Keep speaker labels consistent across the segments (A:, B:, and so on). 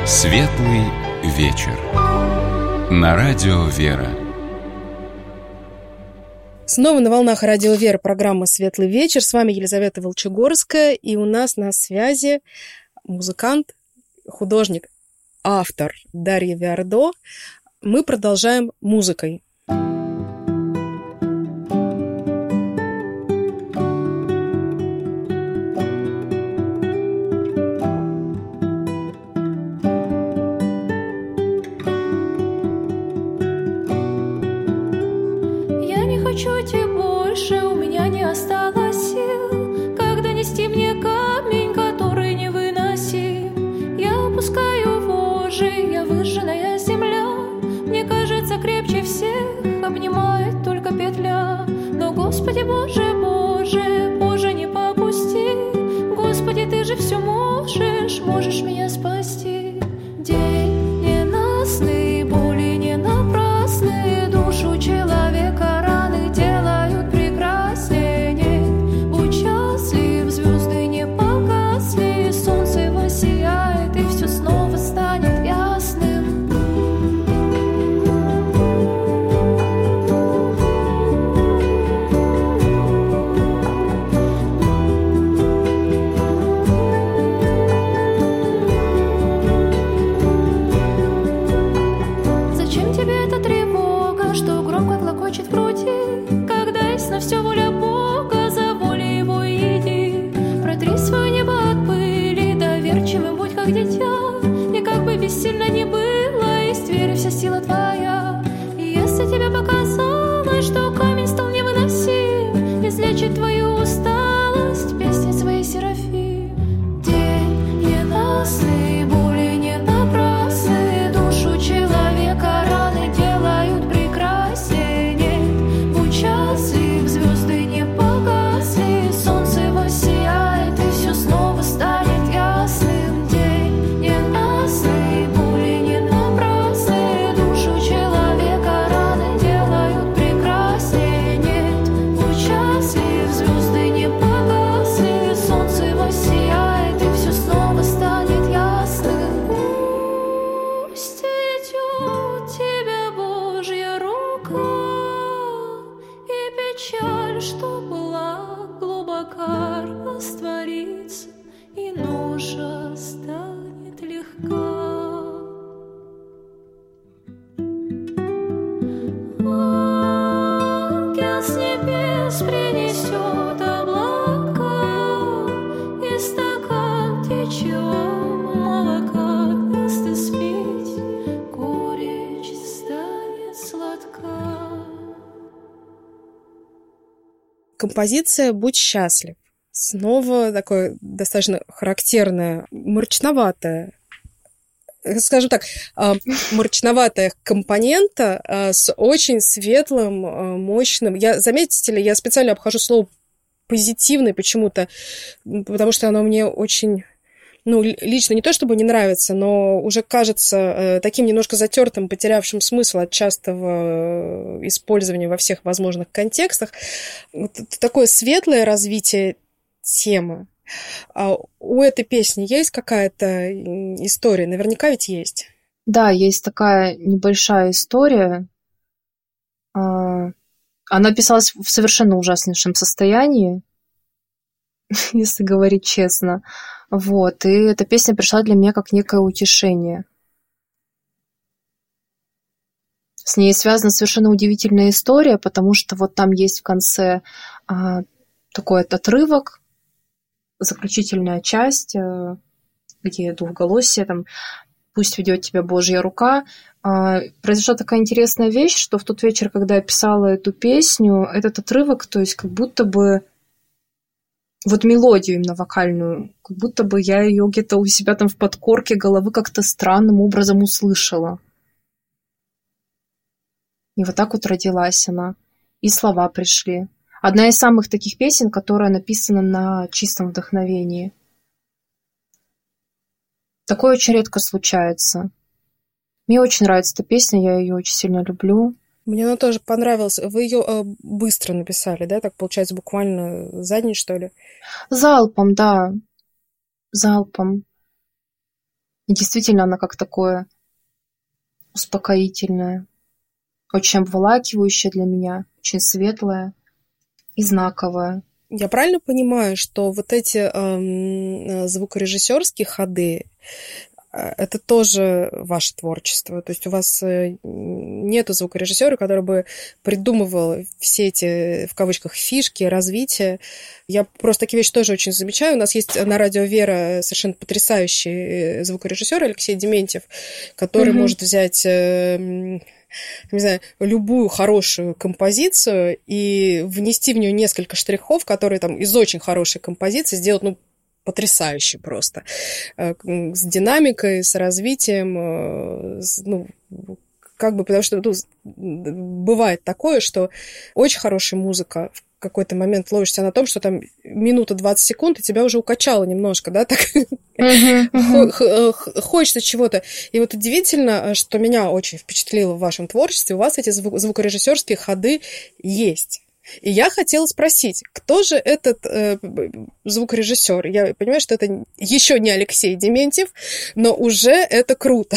A: Светлый вечер. На радио «Вера».
B: Снова на волнах радио «Вера» программа «Светлый вечер». С вами Елизавета Волчегорская, и у нас на связи музыкант, художник, автор Дарья Виардо. Мы продолжаем музыкой.
C: Хочу идти больше, у меня не осталось сил, когда нести мне камень, который невыносим. Я опускаю вожжи, я выжженная земля, мне кажется, крепче всех обнимает только петля. Но, Господи, Боже, Боже, Боже, не попусти, Господи, Ты же все можешь, можешь меня спасти. День ненастный, боли не напрасны, душу человека делают прекраснее, нет. Будь счастлив, звезды не погасли, солнце воссияет, и все снова станет ясным. Зачем тебе эта тревога, что громко клокочет в груди? На все воля Бога, за волей Его иди. Протри свое небо от пыли, доверчивым будь как дитя. И как бы бессильно ни было, есть в вере вся сила твоя. И если тебе показалось, что камень стал невыносим, излечит твою усталость песней своей Серафим. День ненастный, боли не напрасны, душу человека раны делают прекраснее, нет. Будь счастлив, звезды не погасли, солнце воссияет, и все снова станет ясным. День ненастный, боли не напрасны, душу человека раны делают прекраснее, нет. Будь счастлив, звезды не погасли, солнце воссияет, и все снова станет ясным. Пусть идет тебя Божья рука, печаль, что была глубока, растворится, и ноша станет легка. Ангел с небес принесет облака, и стакан течет молока, даст испить, горечь станет сладка.
B: Композиция «Будь счастлив». Снова такое достаточно характерное, мрачноватое, скажем так, мрачноватая компонента с очень светлым, мощным. Заметите ли, я специально обхожу слово «позитивный» почему-то, потому что оно мне очень... лично не то чтобы не нравится, но уже кажется таким немножко затертым, потерявшим смысл от частого использования во всех возможных контекстах. Вот такое светлое развитие темы. А у этой песни есть какая-то история? Наверняка ведь есть.
D: Да, есть такая небольшая история. Она писалась в совершенно ужаснейшем состоянии, если говорить честно. Вот, и эта песня пришла для меня как некое утешение. С ней связана совершенно удивительная история, потому что вот там есть в конце такой отрывок, заключительная часть, где двухголосие, там «Пусть ведет тебя Божья рука». Произошла такая интересная вещь, что в тот вечер, когда я писала эту песню, этот отрывок, то есть как будто бы вот мелодию именно вокальную, как будто бы я ее где-то у себя там в подкорке головы как-то странным образом услышала. И вот так вот родилась она. И слова пришли. Одна из самых таких песен, которая написана на чистом вдохновении. Такое очень редко случается. Мне очень нравится эта песня, я ее очень сильно люблю.
B: Мне она тоже понравилась. Вы ее быстро написали, да? Так получается, буквально за день, что ли?
D: Залпом, да. Залпом. И действительно она как такое успокоительное, очень обволакивающее для меня, очень светлое и знаковое.
B: Я правильно понимаю, что вот эти звукорежиссерские ходы это тоже ваше творчество? То есть у вас нету звукорежиссера, который бы придумывал все эти, в кавычках, фишки, развитие. Я просто такие вещи тоже очень замечаю. У нас есть на радио «Вера» совершенно потрясающий звукорежиссер Алексей Дементьев, который может взять... не знаю, любую хорошую композицию и внести в нее несколько штрихов, которые там из очень хорошей композиции сделать, ну, потрясающе просто. С динамикой, с развитием, ну, как бы, потому что ну, бывает такое, что очень хорошая музыка в какой-то момент ловишься на том, что там минута 20 секунд, и тебя уже укачало немножко, да, так хочется чего-то. И вот удивительно, что меня очень впечатлило в вашем творчестве, у вас эти звукорежиссерские ходы есть. И я хотела спросить, кто же этот звукорежиссер? Я понимаю, что это еще не Алексей Дементьев, но уже это круто.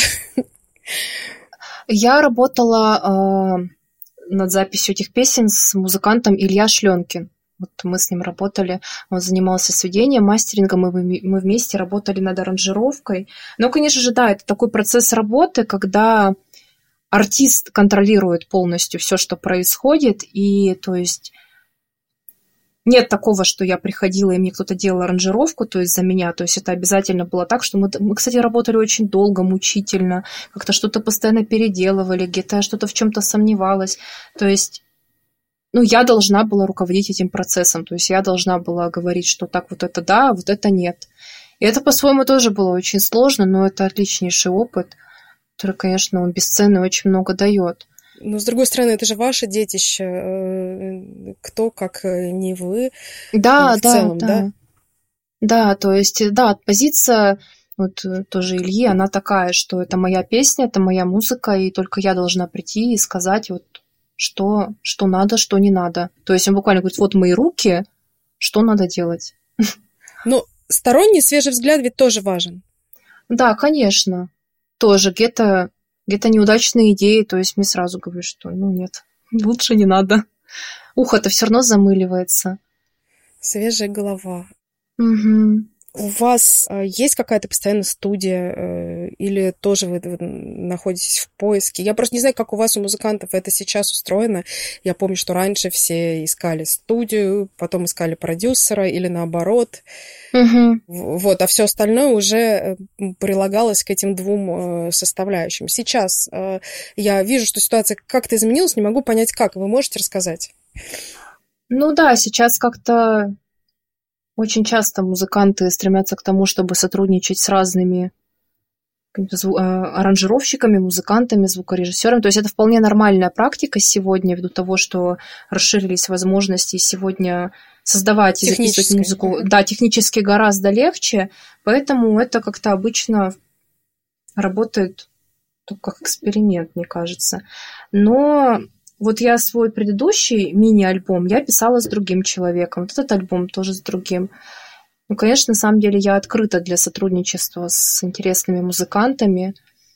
D: Я работала над записью этих песен с музыкантом Илья Шленкин. Вот мы с ним работали, он занимался сведением, мастерингом, и мы вместе работали над аранжировкой. Но, конечно же, да, это такой процесс работы, когда артист контролирует полностью все, что происходит, и то есть нет такого, что я приходила, и мне кто-то делал аранжировку, то есть за меня, то есть это обязательно было так, что мы, кстати, работали очень долго, мучительно, как-то что-то постоянно переделывали, где-то я что-то в чем-то сомневалась, то есть ну, я должна была руководить этим процессом, то есть я должна была говорить, что так вот это да, а вот это нет. И это, по-своему, тоже было очень сложно, но это отличнейший опыт, который, конечно, он бесценный, очень много дает.
B: Но, с другой стороны, это же ваше детище. Кто, как не вы,
D: да,
B: в целом, да?
D: Да, то есть, да, позиция вот тоже Ильи, она такая, что это моя песня, это моя музыка, и только я должна прийти и сказать, вот, что надо, что не надо. То есть он буквально говорит, вот мои руки, что надо делать.
B: Ну, сторонний свежий взгляд ведь тоже важен.
D: Да, конечно. Тоже где-то неудачные идеи, то есть мне сразу говорят, что ну нет, лучше не надо. Ухо-то все равно замыливается.
B: Свежая голова.
D: Угу.
B: У вас есть какая-то постоянная студия или тоже вы находитесь в поиске? Я просто не знаю, как у вас, у музыкантов, это сейчас устроено. Я помню, что раньше все искали студию, потом искали продюсера или наоборот.
D: Угу.
B: Вот, а все остальное уже прилагалось к этим двум составляющим. Сейчас я вижу, что ситуация как-то изменилась, не могу понять, как. Вы можете рассказать?
D: Ну да, сейчас как-то очень часто музыканты стремятся к тому, чтобы сотрудничать с разными аранжировщиками, музыкантами, звукорежиссерами. То есть это вполне нормальная практика сегодня, ввиду того, что расширились возможности сегодня создавать и записывать музыку. Да, технически гораздо легче, поэтому это как-то обычно работает только как эксперимент, мне кажется. Но вот я свой предыдущий мини-альбом я писала с другим человеком. Вот этот альбом тоже с другим. Ну, конечно, на самом деле я открыта для сотрудничества с интересными музыкантами.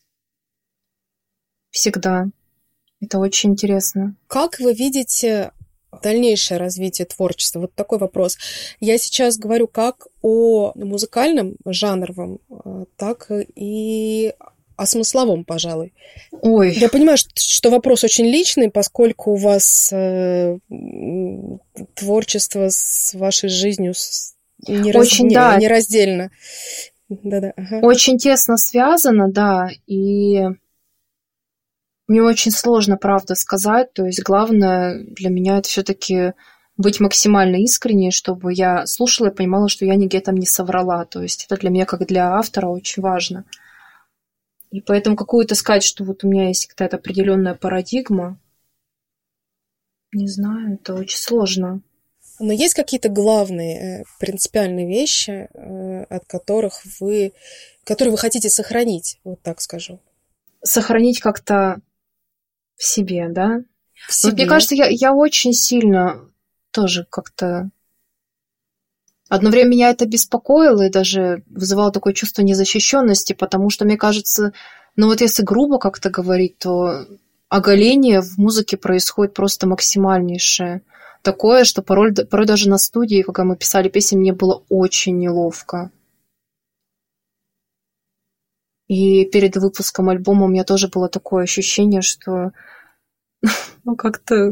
D: Всегда. Это очень интересно.
B: Как вы видите дальнейшее развитие творчества? Вот такой вопрос. Я сейчас говорю как о музыкальном, жанровом, так и о смысловом, пожалуй.
D: Ой.
B: Я понимаю, что вопрос очень личный, поскольку у вас творчество с вашей жизнью нераздельно. Да-да, ага.
D: Очень тесно связано, да, и мне очень сложно, правда, сказать. То есть главное для меня это все-таки быть максимально искренней, чтобы я слушала и понимала, что я нигде там не соврала. То есть это для меня, как для автора, очень важно. И поэтому какую-то сказать, что вот у меня есть какая-то определенная парадигма, не знаю, это очень сложно.
B: Но есть какие-то главные принципиальные вещи, которые вы хотите сохранить, вот так скажу?
D: Сохранить как-то в себе, да?
B: В себе.
D: Вот мне кажется, я очень сильно тоже как-то Одно время меня это беспокоило и даже вызывало такое чувство незащищенности, потому что, мне кажется, ну вот если грубо как-то говорить, то оголение в музыке происходит просто максимальнейшее. Такое, что порой даже на студии, когда мы писали песни, мне было очень неловко. И перед выпуском альбома у меня тоже было такое ощущение, что ну как-то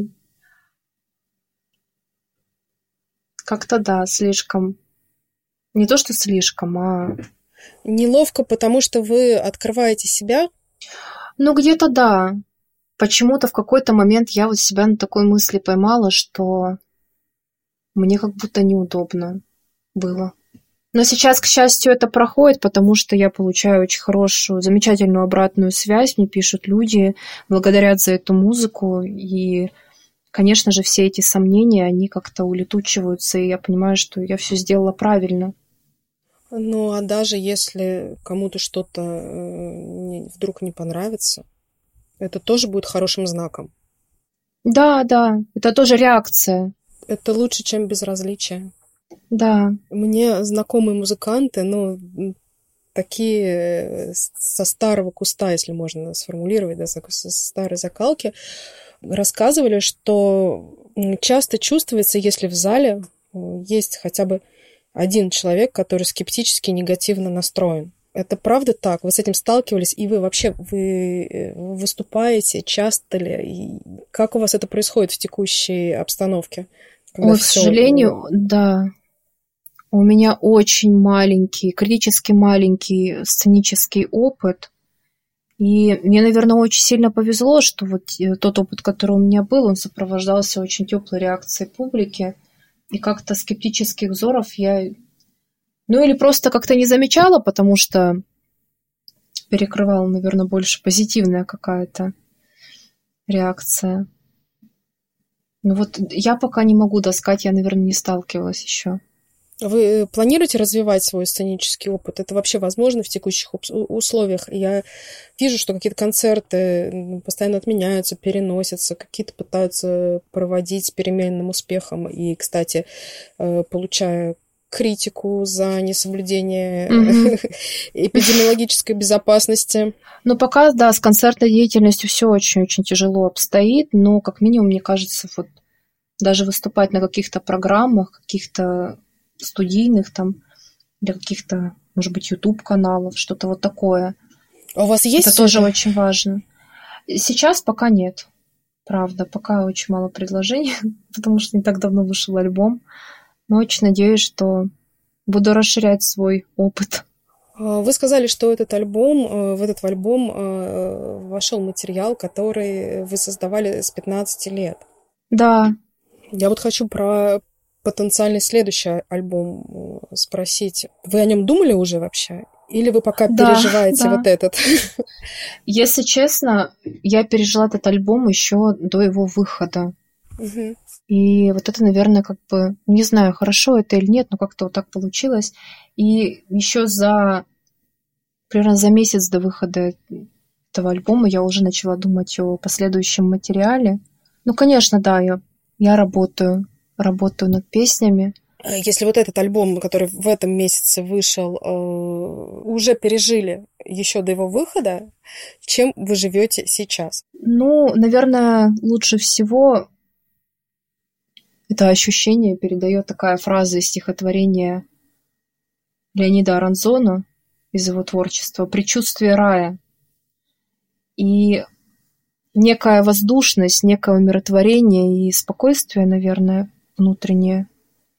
D: да, слишком. Не то, что слишком, а...
B: Неловко, потому что вы открываете себя?
D: Ну, где-то да. Почему-то в какой-то момент я вот себя на такой мысли поймала, что мне как будто неудобно было. Но сейчас, к счастью, это проходит, потому что я получаю очень хорошую, замечательную обратную связь. Мне пишут люди, благодарят за эту музыку. И, конечно же, все эти сомнения, они как-то улетучиваются. И я понимаю, что я все сделала правильно.
B: Ну, а даже если кому-то что-то вдруг не понравится, это тоже будет хорошим знаком.
D: Да, это тоже реакция.
B: Это лучше, чем безразличие.
D: Да.
B: Мне знакомые музыканты, ну, такие со старого куста, если можно сформулировать, да, со старой закалки, рассказывали, что часто чувствуется, если в зале есть хотя бы один человек, который скептически негативно настроен. Это правда так? Вы с этим сталкивались? И вы вообще выступаете часто ли? И как у вас это происходит в текущей обстановке?
D: Ой, к сожалению, да. У меня очень маленький, критически маленький сценический опыт. И мне, наверное, очень сильно повезло, что вот тот опыт, который у меня был, он сопровождался очень теплой реакцией публики. И как-то скептических взоров я... Ну, или просто как-то не замечала, потому что перекрывала, наверное, больше позитивная какая-то реакция. Ну вот я пока не могу сказать, я, наверное, не сталкивалась еще.
B: Вы планируете развивать свой сценический опыт? Это вообще возможно в текущих условиях? Я вижу, что какие-то концерты постоянно отменяются, переносятся, какие-то пытаются проводить с переменным успехом. И, кстати, получая критику за несоблюдение эпидемиологической безопасности.
D: Ну, пока, да, с концертной деятельностью все очень-очень тяжело обстоит, но, как минимум, мне кажется, вот даже выступать на каких-то программах, каких-то студийных там, для каких-то, может быть, YouTube-каналов, что-то вот такое.
B: А у вас есть?
D: Это тоже очень важно. Сейчас пока нет. Правда, пока очень мало предложений, потому что не так давно вышел альбом. Но очень надеюсь, что буду расширять свой опыт.
B: Вы сказали, что в этот альбом вошел материал, который вы создавали с 15 лет.
D: Да.
B: Я вот хочу про потенциальный следующий альбом спросить. Вы о нем думали уже вообще? Или вы пока переживаете вот этот?
D: Если честно, я пережила этот альбом еще до его выхода.
B: Угу.
D: И вот это, наверное, как бы, не знаю, хорошо это или нет, но как-то вот так получилось. И еще примерно за месяц до выхода этого альбома я уже начала думать о последующем материале. Ну, конечно, да, я работаю над песнями.
B: Если вот этот альбом, который в этом месяце вышел, уже пережили еще до его выхода, чем вы живете сейчас?
D: Ну, наверное, лучше всего это ощущение передает такая фраза из стихотворения Леонида Аранзона из его творчества «Предчувствие рая». И некая воздушность, некое умиротворение и спокойствие, наверное, внутреннее.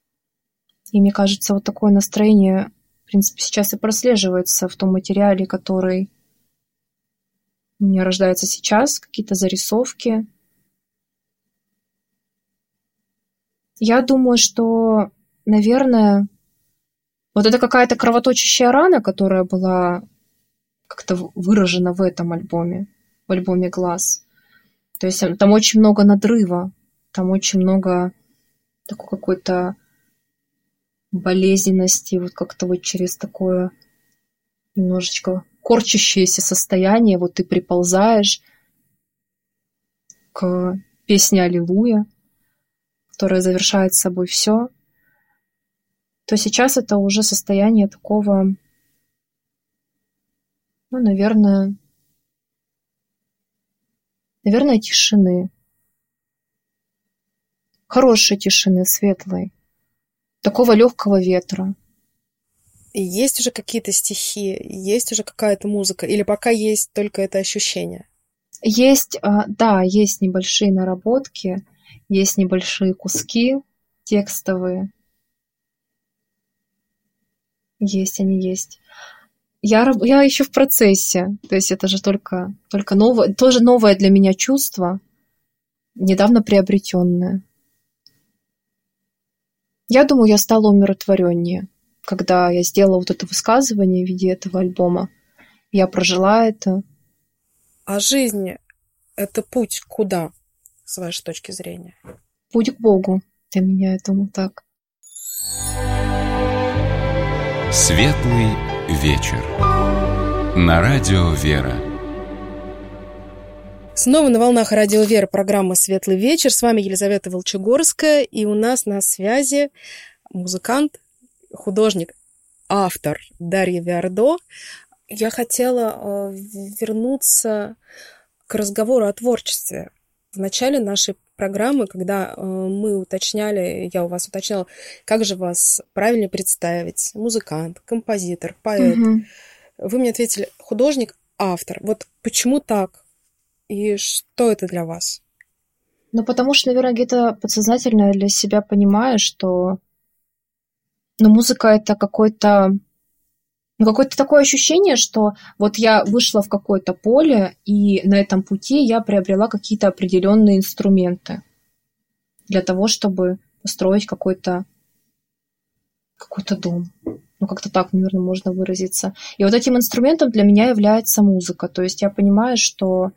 D: И мне кажется, вот такое настроение, в принципе, сейчас и прослеживается в том материале, который у меня рождается сейчас, какие-то зарисовки. Я думаю, что, наверное, вот это какая-то кровоточащая рана, которая была как-то выражена в этом альбоме, в альбоме «Глаз». То есть там очень много надрыва, там очень много такой какой-то болезненности, вот как-то вот через такое немножечко корчащееся состояние, вот ты приползаешь к песне «Аллилуйя», которая завершает собой все. то сейчас это уже состояние такого, ну, наверное, тишины. Хорошей тишины, светлой. Такого легкого ветра.
B: И есть уже какие-то стихи, есть уже какая-то музыка, или пока есть только это ощущение?
D: Есть, да, есть небольшие наработки, есть небольшие куски текстовые. Есть они, есть. Я еще в процессе, то есть это же только новое, тоже новое для меня чувство, недавно приобретенное. Я думаю, я стала умиротвореннее, когда я сделала вот это высказывание в виде этого альбома. Я прожила это.
B: А жизнь — это путь куда, с вашей точки зрения?
D: Путь к Богу для меня, я думаю, так.
A: Светлый вечер. На радио «Вера».
B: Снова на волнах радио «Вера» программа «Светлый вечер». С вами Елизавета Волчегорская, и у нас на связи музыкант, художник, автор Дарья Виардо. Я хотела вернуться к разговору о творчестве. В начале нашей программы, когда мы уточняли, я у вас уточняла, как же вас правильно представить? Музыкант, композитор, поэт.
D: Угу.
B: Вы мне ответили: художник, автор. Вот почему так? И что это для вас?
D: Ну, потому что, наверное, где-то подсознательно я для себя понимаю, что музыка — это какое-то такое ощущение, что вот я вышла в какое-то поле, и на этом пути я приобрела какие-то определенные инструменты для того, чтобы построить какой-то дом. Ну, как-то так, наверное, можно выразиться. И вот этим инструментом для меня является музыка. То есть я понимаю, что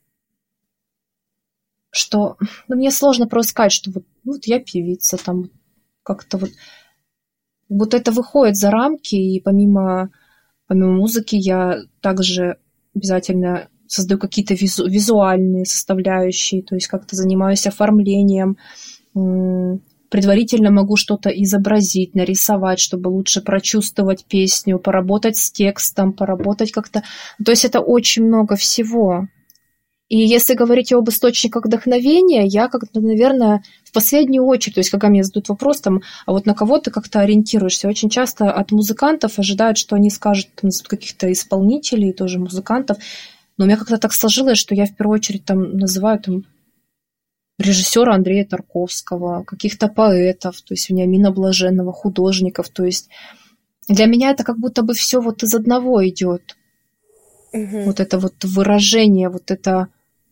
D: мне сложно просто сказать, что вот я певица, там как-то вот это выходит за рамки, и помимо музыки я также обязательно создаю какие-то визуальные составляющие, то есть как-то занимаюсь оформлением, предварительно могу что-то изобразить, нарисовать, чтобы лучше прочувствовать песню, поработать с текстом, поработать как-то. То есть это очень много всего. И если говорить об источниках вдохновения, я как-то, наверное, в последнюю очередь, то есть когда мне задают вопрос, там, а вот на кого ты как-то ориентируешься, очень часто от музыкантов ожидают, что они скажут, там, каких-то исполнителей, тоже музыкантов, но у меня как-то так сложилось, что я в первую очередь там называю там режиссера Андрея Тарковского, каких-то поэтов, то есть Вениамина Блаженного, художников, то есть для меня это как будто бы все вот из одного идет. Вот это вот выражение, вот эта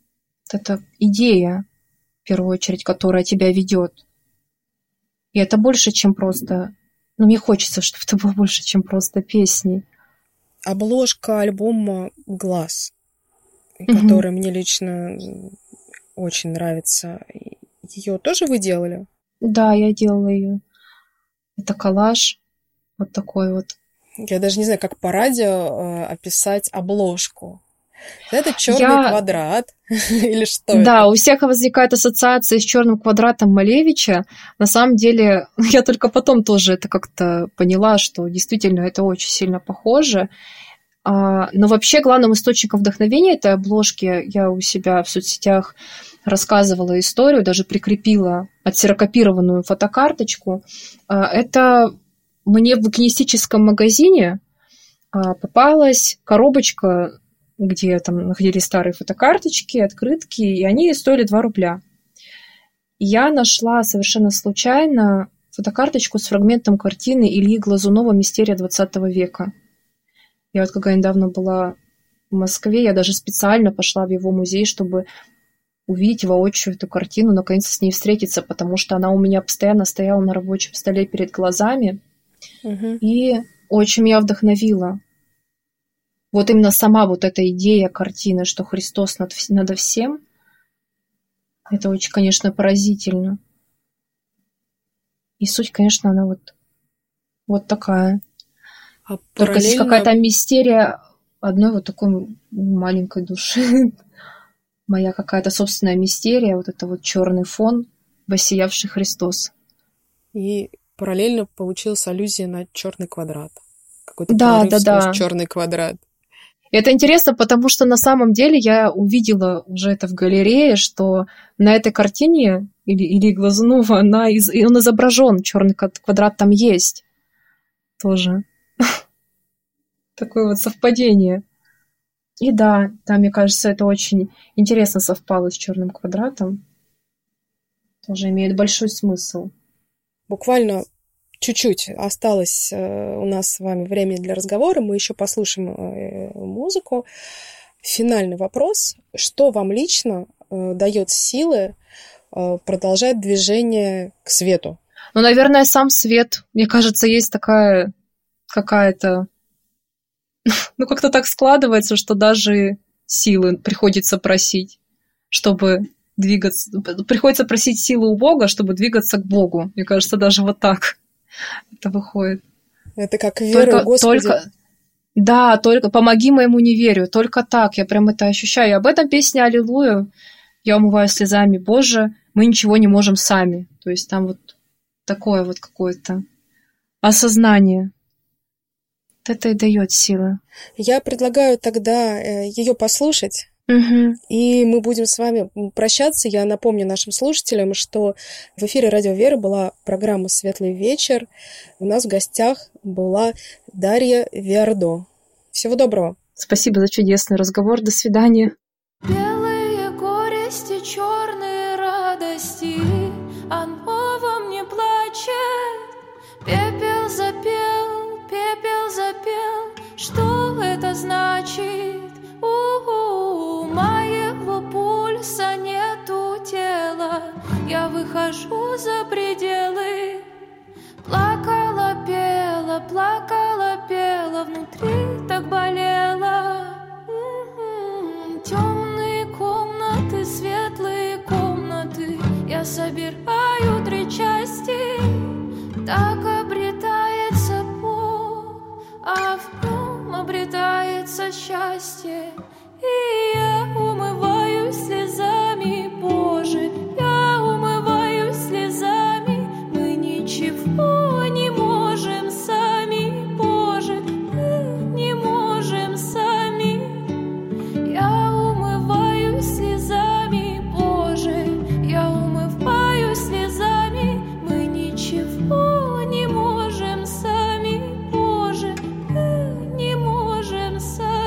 D: идея, в первую очередь, которая тебя ведет. И это больше, чем просто... мне хочется, чтобы это было больше, чем просто песни.
B: Обложка альбома «Глаз», которая мне лично очень нравится. Ее тоже вы делали?
D: Да, я делала ее. Это коллаж вот такой вот.
B: Я даже не знаю, как по радио описать обложку. Это черный квадрат или что?
D: Да,
B: это?
D: У всех возникает ассоциация с черным квадратом Малевича. На самом деле, я только потом тоже это как-то поняла, что действительно это очень сильно похоже. Но вообще главным источником вдохновения этой обложки, я у себя в соцсетях рассказывала историю, даже прикрепила отсерокопированную фотокарточку. Это мне в букинистическом магазине попалась коробочка, где там находились старые фотокарточки, открытки, и они стоили 2 рубля. И я нашла совершенно случайно фотокарточку с фрагментом картины Ильи Глазунова «Мистерия 20 века». Я вот когда недавно была в Москве, я даже специально пошла в его музей, чтобы увидеть воочию эту картину, наконец-то с ней встретиться, потому что она у меня постоянно стояла на рабочем столе перед глазами. И очень меня вдохновила. Вот именно сама вот эта идея картины, что Христос надо всем, это очень, конечно, поразительно. И суть, конечно, она вот такая. Только здесь какая-то мистерия одной вот такой маленькой души. Моя какая-то собственная мистерия, вот это вот черный фон, воссиявший Христос.
B: И параллельно получилась аллюзия на черный квадрат. Какой-то
D: Да,
B: прорыв
D: да,
B: сквозь
D: да.
B: черный квадрат.
D: Это интересно, потому что на самом деле я увидела уже это в галерее, что на этой картине или Глазунова, он изображен, черный квадрат там есть тоже. Такое вот совпадение. И да, мне кажется, это очень интересно совпало с черным квадратом. Тоже имеет большой смысл.
B: Буквально чуть-чуть осталось у нас с вами время для разговора. Мы еще послушаем музыку. Финальный вопрос. Что вам лично дает силы продолжать движение к свету?
D: Ну, наверное, сам свет. Мне кажется, есть такая какая-то... Ну, как-то так складывается, что даже силы приходится просить, чтобы двигаться. Приходится просить силы у Бога, чтобы двигаться к Богу. Мне кажется, даже вот так это выходит.
B: Это как вера в Господа.
D: Да, только помоги моему неверию. Только так. Я прям это ощущаю. И об этом песня «Аллилуйя». Я умываю слезами. Боже, мы ничего не можем сами. То есть там вот такое вот какое-то осознание. Вот это и дает силы.
B: Я предлагаю тогда ее послушать.
D: Угу.
B: И мы будем с вами прощаться. Я напомню нашим слушателям, что в эфире Радио Вера была программа «Светлый вечер». У нас в гостях была Дарья Виардо. Всего доброго.
D: Спасибо за чудесный разговор. До свидания.
C: Белые горести, черные радости, оно во мне плачет. Пепел запел, что это значит? Моего пульса нету тела, я выхожу за пределы. Плакала, пела, внутри так болело. Темные комнаты, светлые комнаты, я собираю 3 части. Так обретается Бог, а в нем обретается счастье. И я умываюсь слезами, Боже, я умываюсь слезами. Мы ничего не можем сами, Боже, мы не можем сами. Я умываюсь слезами, Боже, я умываюсь слезами. Мы ничего не можем сами, Боже, мы не можем сами.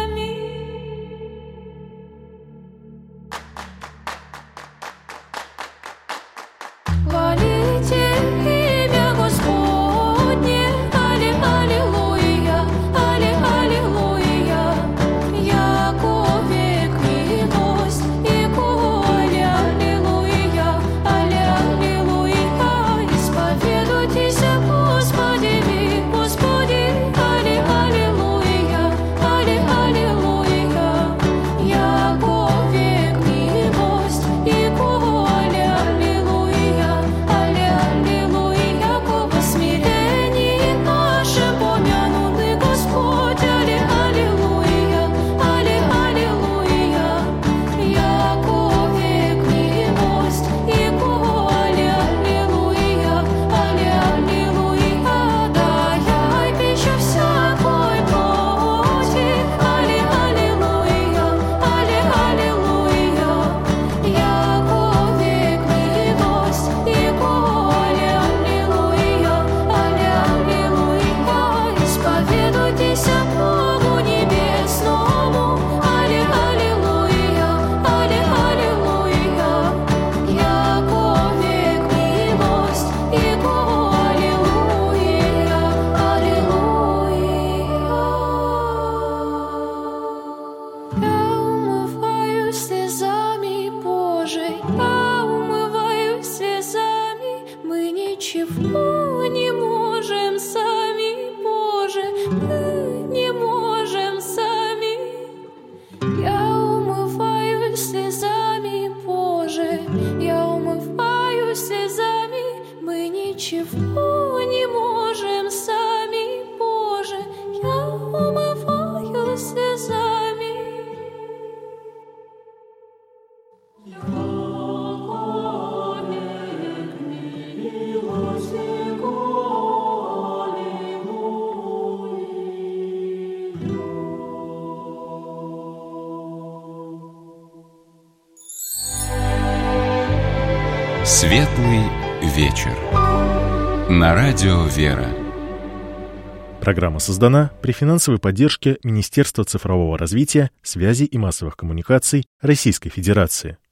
A: Светлый вечер. На радио «Вера».
E: Программа создана при финансовой поддержке Министерства цифрового развития, связи и массовых коммуникаций Российской Федерации.